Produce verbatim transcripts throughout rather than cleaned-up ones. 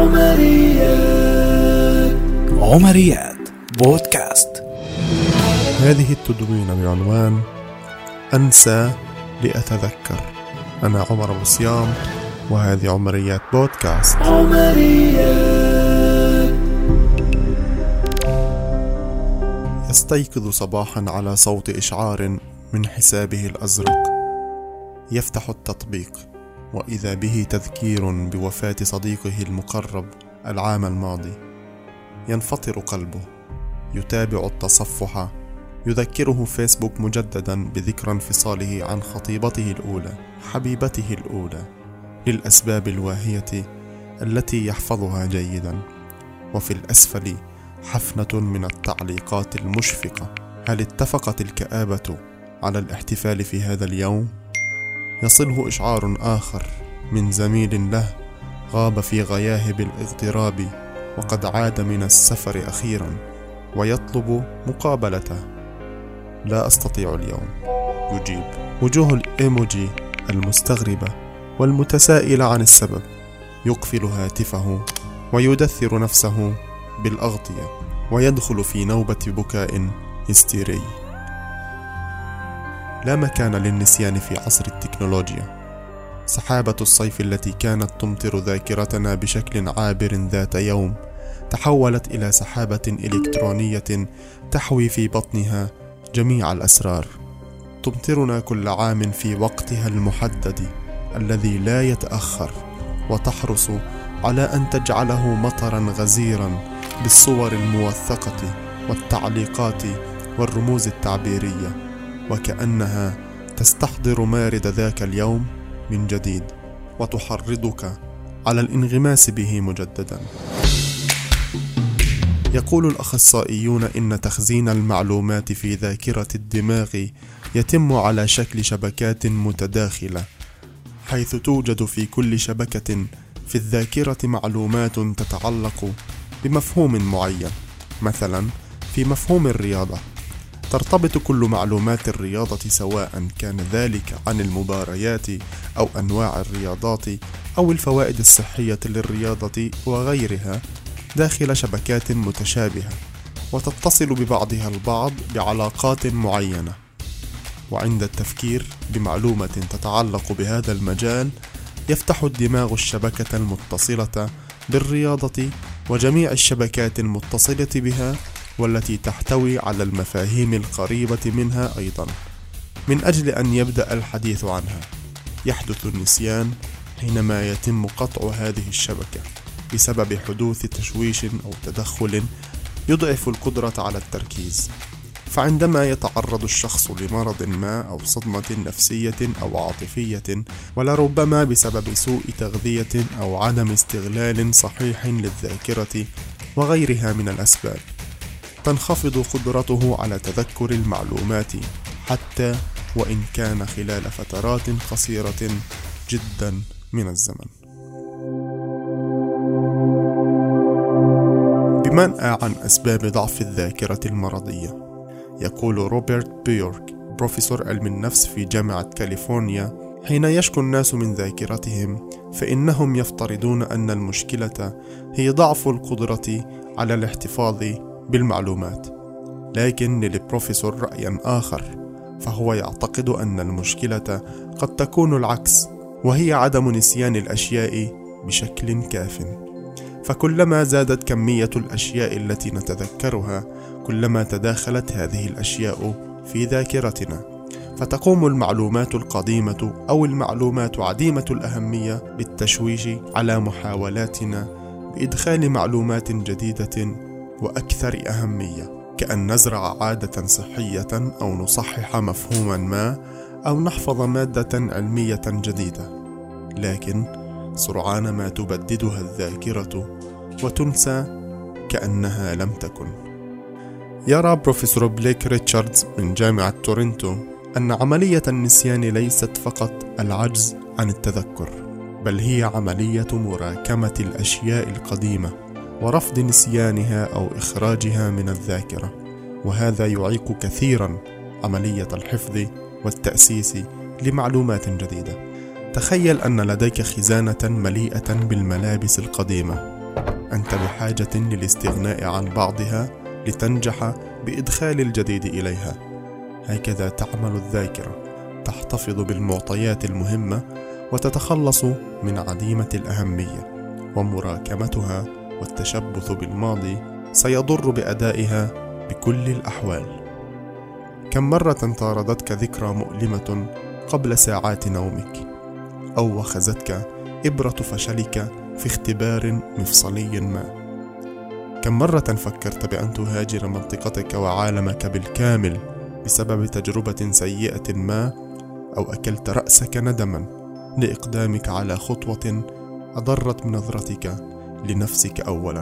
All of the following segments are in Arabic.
عمريات عمريات بودكاست. هذه التدوينة بعنوان أنسى لأتذكر. أنا عمر أبو صيام وهذه عمريات بودكاست. عمريات. يستيقظ صباحا على صوت إشعار من حسابه الأزرق، يفتح التطبيق وإذا به تذكير بوفاة صديقه المقرب العام الماضي. ينفطر قلبه، يتابع التصفح، يذكره فيسبوك مجددا بذكرى انفصاله عن خطيبته الأولى، حبيبته الأولى، للأسباب الواهية التي يحفظها جيدا. وفي الأسفل حفنة من التعليقات المشفقة. هل اتفقت الكآبة على الاحتفال في هذا اليوم؟ يصله إشعار آخر من زميل له غاب في غياهب الاغتراب وقد عاد من السفر أخيرا، ويطلب مقابلته. لا أستطيع اليوم، يجيب. وجوه الإيموجي المستغربة والمتسائلة عن السبب. يقفل هاتفه ويدثر نفسه بالأغطية ويدخل في نوبة بكاء هستيري. لا مكان للنسيان في عصر التكنولوجيا. سحابة الصيف التي كانت تمطر ذاكرتنا بشكل عابر ذات يوم تحولت إلى سحابة إلكترونية تحوي في بطنها جميع الأسرار. تمطرنا كل عام في وقتها المحدد الذي لا يتأخر، وتحرص على أن تجعله مطرا غزيرا بالصور الموثقة والتعليقات والرموز التعبيرية، وكأنها تستحضر مارد ذاك اليوم من جديد وتحرضك على الانغماس به مجددا. يقول الأخصائيون إن تخزين المعلومات في ذاكرة الدماغ يتم على شكل شبكات متداخلة، حيث توجد في كل شبكة في الذاكرة معلومات تتعلق بمفهوم معين. مثلا في مفهوم الرياضة ترتبط كل معلومات الرياضة، سواء كان ذلك عن المباريات أو أنواع الرياضات أو الفوائد الصحية للرياضة وغيرها، داخل شبكات متشابهة وتتصل ببعضها البعض بعلاقات معينة. وعند التفكير بمعلومة تتعلق بهذا المجال يفتح الدماغ الشبكة المتصلة بالرياضة وجميع الشبكات المتصلة بها والتي تحتوي على المفاهيم القريبة منها أيضا، من أجل أن يبدأ الحديث عنها. يحدث النسيان حينما يتم قطع هذه الشبكة بسبب حدوث تشويش أو تدخل يضعف القدرة على التركيز. فعندما يتعرض الشخص لمرض ما أو صدمة نفسية أو عاطفية، ولربما بسبب سوء تغذية أو عدم استغلال صحيح للذاكرة وغيرها من الأسباب، تنخفض قدرته على تذكر المعلومات حتى وإن كان خلال فترات قصيرة جدا من الزمن. بمنأى عن أسباب ضعف الذاكرة المرضية، يقول روبرت بيورك بروفيسور علم النفس في جامعة كاليفورنيا: حين يشكو الناس من ذاكرتهم فإنهم يفترضون أن المشكلة هي ضعف القدرة على الاحتفاظ بالمعلومات. لكن للبروفيسور رأي آخر، فهو يعتقد أن المشكلة قد تكون العكس، وهي عدم نسيان الأشياء بشكل كاف. فكلما زادت كمية الأشياء التي نتذكرها، كلما تداخلت هذه الأشياء في ذاكرتنا، فتقوم المعلومات القديمة أو المعلومات عديمة الأهمية بالتشويش على محاولاتنا بإدخال معلومات جديدة وأكثر أهمية، كأن نزرع عادة صحية أو نصحح مفهوما ما أو نحفظ مادة علمية جديدة. لكن سرعان ما تبددها الذاكرة وتنسى كأنها لم تكن. يرى بروفيسور بليك ريتشاردز من جامعة تورنتو أن عملية النسيان ليست فقط العجز عن التذكر، بل هي عملية مراكمة الأشياء القديمة ورفض نسيانها أو إخراجها من الذاكرة، وهذا يعيق كثيرا عملية الحفظ والتأسيس لمعلومات جديدة. تخيل أن لديك خزانة مليئة بالملابس القديمة، أنت بحاجة للاستغناء عن بعضها لتنجح بإدخال الجديد إليها. هكذا تعمل الذاكرة، تحتفظ بالمعطيات المهمة وتتخلص من عديمة الأهمية، ومراكمتها والتشبث بالماضي سيضر بأدائها بكل الأحوال. كم مرة طاردتك ذكرى مؤلمة قبل ساعات نومك، أو وخزتك إبرة فشلك في اختبار مفصلي ما؟ كم مرة فكرت بأن تهاجر منطقتك وعالمك بالكامل بسبب تجربة سيئة ما، أو أكلت رأسك ندما لإقدامك على خطوة أضرت بنظرتك لنفسك أولا؟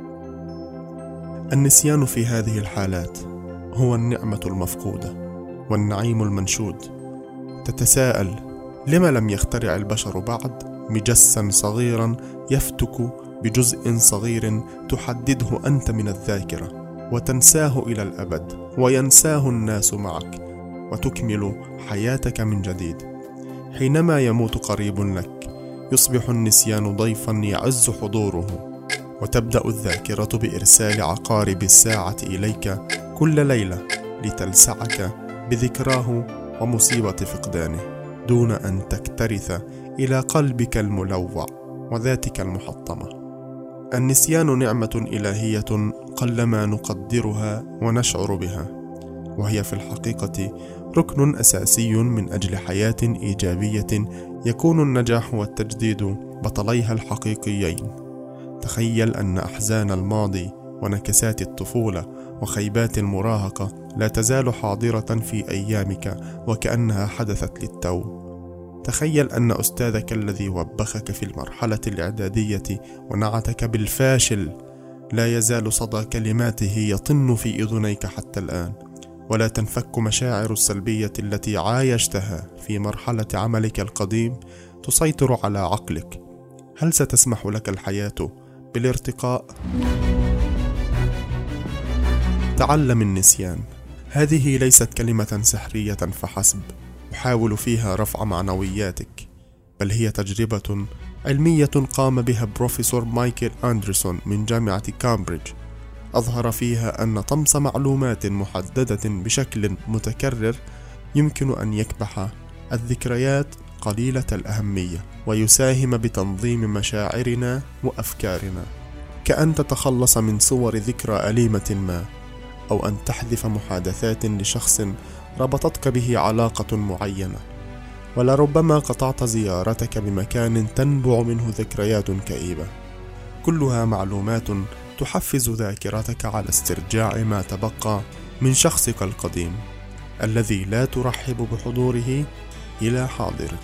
النسيان في هذه الحالات هو النعمة المفقودة والنعيم المنشود. تتساءل: لما لم يخترع البشر بعد مجسا صغيرا يفتك بجزء صغير تحدده أنت من الذاكرة وتنساه إلى الأبد، وينساه الناس معك، وتكمل حياتك من جديد؟ حينما يموت قريب لك يصبح النسيان ضيفا يعز حضوره، وتبدأ الذاكرة بإرسال عقارب الساعة إليك كل ليلة لتلسعك بذكراه ومصيبة فقدانه، دون أن تكترث إلى قلبك الملوع وذاتك المحطمة. النسيان نعمة إلهية قلما نقدرها ونشعر بها، وهي في الحقيقة ركن أساسي من أجل حياة إيجابية يكون النجاح والتجديد بطليها الحقيقيين. تخيل أن أحزان الماضي ونكسات الطفولة وخيبات المراهقة لا تزال حاضرة في أيامك وكأنها حدثت للتو. تخيل أن أستاذك الذي وبخك في المرحلة الإعدادية ونعتك بالفاشل لا يزال صدى كلماته يطن في أذنيك حتى الآن، ولا تنفك مشاعر السلبية التي عايشتها في مرحلة عملك القديم تسيطر على عقلك. هل ستسمح لك الحياة بالارتقاء؟ تعلم النسيان. هذه ليست كلمة سحرية فحسب أحاول فيها رفع معنوياتك، بل هي تجربة علمية قام بها بروفيسور مايكل أندرسون من جامعة كامبريدج، أظهر فيها أن طمس معلومات محددة بشكل متكرر يمكن أن يكبح الذكريات قليلة الأهمية ويساهم بتنظيم مشاعرنا وأفكارنا، كأن تتخلص من صور ذكرى أليمة ما، أو أن تحذف محادثات لشخص ربطتك به علاقة معينة. ولربما قطعت زيارتك بمكان تنبع منه ذكريات كئيبة. كلها معلومات تحفز ذاكرتك على استرجاع ما تبقى من شخصك القديم الذي لا ترحب بحضوره إلى حاضرك.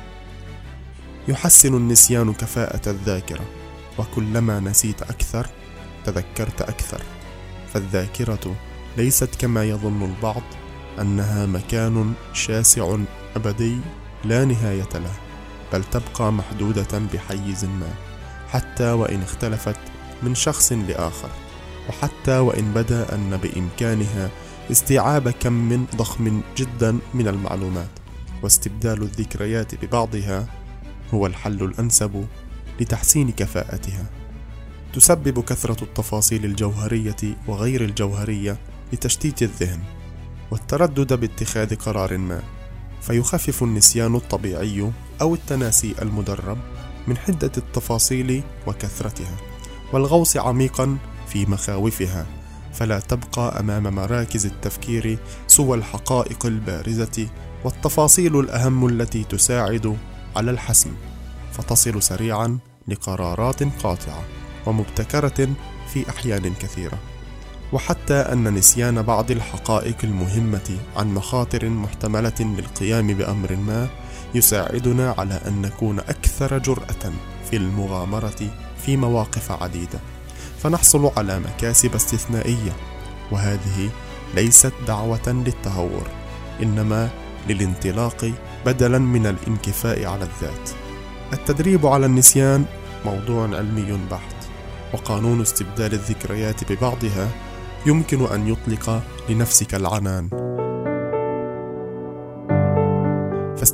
يحسن النسيان كفاءة الذاكرة، وكلما نسيت أكثر تذكرت أكثر. فالذاكرة ليست كما يظن البعض أنها مكان شاسع أبدي لا نهاية له، بل تبقى محدودة بحيز ما، حتى وإن اختلفت من شخص لآخر، وحتى وإن بدا أن بإمكانها استيعاب كم ضخم جدا من المعلومات، واستبدال الذكريات ببعضها هو الحل الأنسب لتحسين كفاءتها. تسبب كثرة التفاصيل الجوهرية وغير الجوهرية لتشتيت الذهن والتردد باتخاذ قرار ما، فيخفف النسيان الطبيعي أو التناسي المدرب من حدة التفاصيل وكثرتها والغوص عميقا في مخاوفها، فلا تبقى أمام مراكز التفكير سوى الحقائق البارزة والتفاصيل الأهم التي تساعد على الحسم، فتصل سريعا لقرارات قاطعة ومبتكرة في أحيان كثيرة. وحتى أن نسيان بعض الحقائق المهمة عن مخاطر محتملة للقيام بأمر ما يساعدنا على أن نكون أكثر جرأة في المغامرة في مواقف عديدة، فنحصل على مكاسب استثنائية. وهذه ليست دعوة للتهور، إنما للانطلاق بدلا من الانكفاء على الذات. التدريب على النسيان موضوع علمي بحت، وقانون استبدال الذكريات ببعضها يمكن أن يطلق لنفسك العنان.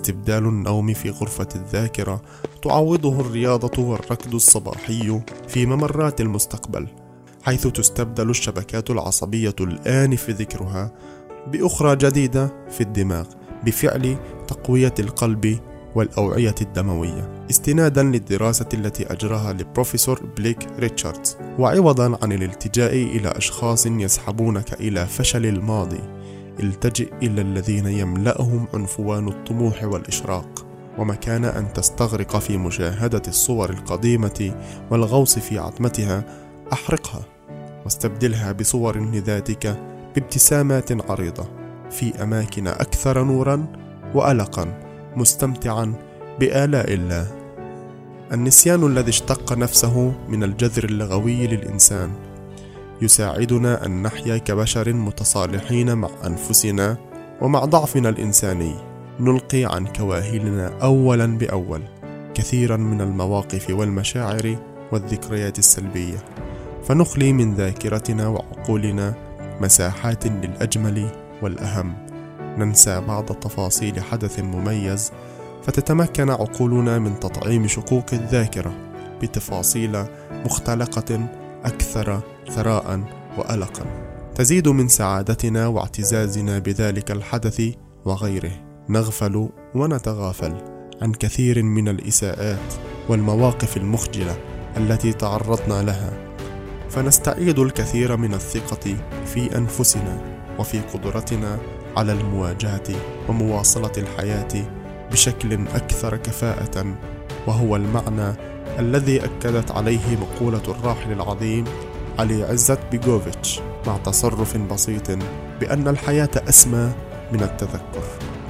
واستبدال النوم في غرفة الذاكرة تعوضه الرياضة والركض الصباحي في ممرات المستقبل، حيث تستبدل الشبكات العصبية الآنف ذكرها بأخرى جديدة في الدماغ بفعل تقوية القلب والأوعية الدموية، استنادا للدراسة التي أجراها البروفيسور بليك ريتشاردز، وعوضا عن الالتجاء إلى أشخاص يسحبونك إلى فشل الماضي، التجئ إلى الذين يملأهم عنفوان الطموح والإشراق، ومكان أن تستغرق في مشاهدة الصور القديمة والغوص في عتمتها أحرقها واستبدلها بصور لذاتك بابتسامات عريضة في أماكن أكثر نورا وألقا، مستمتعا بآلاء الله. النسيان الذي اشتق نفسه من الجذر اللغوي للإنسان يساعدنا أن نحيا كبشر متصالحين مع أنفسنا ومع ضعفنا الإنساني، نلقي عن كواهلنا أولا بأول كثيرا من المواقف والمشاعر والذكريات السلبية، فنخلي من ذاكرتنا وعقولنا مساحات للأجمل والأهم، ننسى بعض تفاصيل حدث مميز، فتتمكن عقولنا من تطعيم شقوق الذاكرة بتفاصيل مختلقة أكثر ثراء وألقا، تزيد من سعادتنا واعتزازنا بذلك الحدث وغيره. نغفل ونتغافل عن كثير من الإساءات والمواقف المخجلة التي تعرضنا لها، فنستعيد الكثير من الثقة في أنفسنا وفي قدرتنا على المواجهة ومواصلة الحياة بشكل أكثر كفاءة، وهو المعنى الذي أكدت عليه مقولة الراحل العظيم علي عزت بيغوفيتش مع تصرف بسيط بأن الحياة أسمى من التذكر.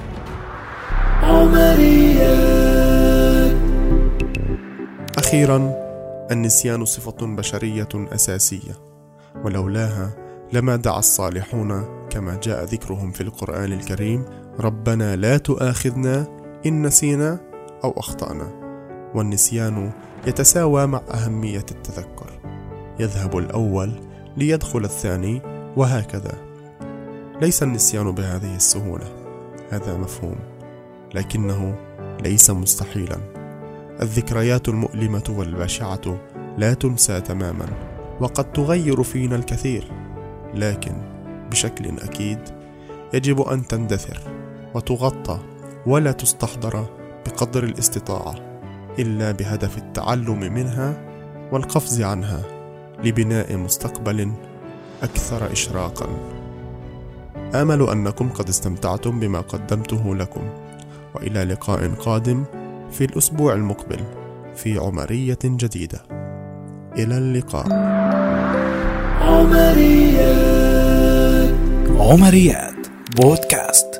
أخيرا، النسيان صفة بشرية أساسية، ولولاها لما دعا الصالحون كما جاء ذكرهم في القرآن الكريم: ربنا لا تؤاخذنا إن نسينا أو أخطأنا. والنسيان يتساوى مع أهمية التذكر، يذهب الأول ليدخل الثاني وهكذا. ليس النسيان بهذه السهولة، هذا مفهوم، لكنه ليس مستحيلا. الذكريات المؤلمة والبشعة لا تنسى تماما، وقد تغير فينا الكثير، لكن بشكل أكيد يجب أن تندثر وتغطى ولا تستحضر بقدر الاستطاعة، إلا بهدف التعلم منها والقفز عنها لبناء مستقبل أكثر إشراقا. آمل أنكم قد استمتعتم بما قدمته لكم، وإلى لقاء قادم في الأسبوع المقبل في عمرية جديدة. إلى اللقاء. عمريات عمريات بودكاست.